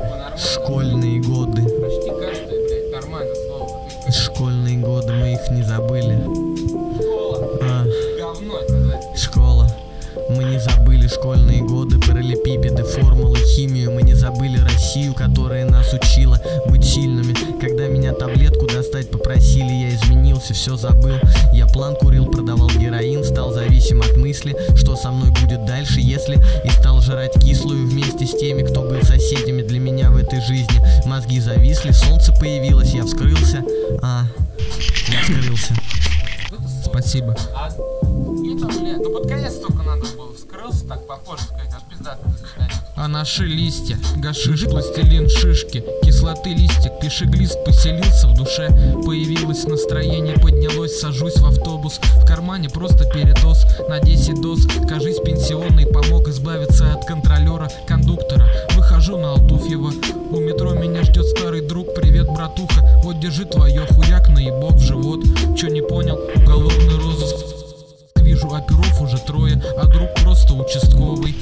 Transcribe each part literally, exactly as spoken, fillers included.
Школьные годы. Почти каждое, блядь, нормально слово. Школьные годы, мы их не забыли. Школа. А, Говно это, блядь. школа. Мы не забыли школьные годы, параллелепипеды, формулы, химию. Мы не забыли Россию, которая нас учила быть сильными. Когда меня таблетку достать попросили, я изменился, все забыл. Я план курил, продавал героин, стал зависим от мысли, что со мной будет дальше, если... И стал жрать кислую вместе с теми, кто был соседями для меня в этой жизни. Мозги зависли, солнце появилось, я вскрылся. А, я вскрылся. Спасибо. А это, блядь, ну под конец только надо было. Вскрылся так попозже, сказать, аж пиздато до свидания. А наши листья, гашиш, пластилин, шишки, кислоты листик, пишеглист поселился в душе. Появилось настроение, поднялось, сажусь в автобус. В кармане просто передоз на десять доз. Кажись, пенсионный помог избавиться от контролера, кондуктора. Выхожу на Алтуфьево, у метро меня ждет старый друг. Привет, братуха, вот держи твое, хуяк, наебок в живот. Чё не понял? Уголовный розыск. Вижу оперов уже трое, а друг просто участковый.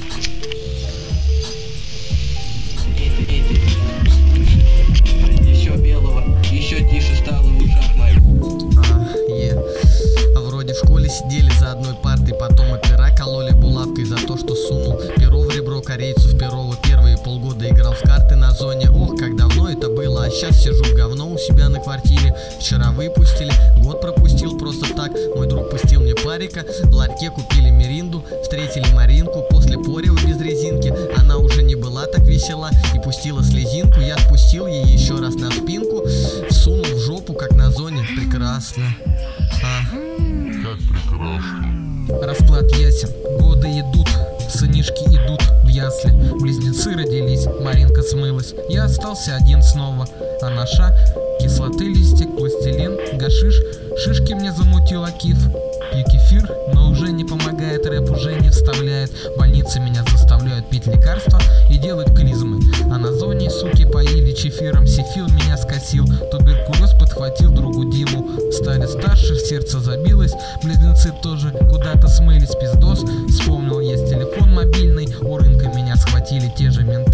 Еще белого, еще тише стало в ушах моих. А, е. А вроде в школе сидели за одной партой, потом опера кололи булавкой за то, что сунул перо в ребро корейцу в Перово. Первые полгода играл в карты на зоне. Ох, как давно это было, а сейчас сижу в говно у себя на квартире. Вчера выпустили, год пропустил просто так. Мой друг пустил мне парика, в ларьке купили миринду, встретили Маринку после порева без резинки. Она уже не была так весела и пустила слезинку. Я спустил ей еще раз на спинку, всунул в жопу, как на зоне. Прекрасно. А. Расклад ясен, годы идут, сынишки идут в ясли. Близнецы родились, Маринка смылась, я остался один снова. А наша кислоты листик, пластилин, гашиш, шишки мне замутил Акиф. Пью кефир, но уже не помогает, рэп уже не вставляет. Больницы меня заставляют пить лекарства и делать клизмы. А на зоне суки поили чефиром, сифил меня скосил. Туберкулез подхватил другу Диму. Стали старше, сердце забилось, близнецы тоже куда-то смылись, пиздос. Вспомнил, есть телефон мобильный, у рынка меня схватили те же менты.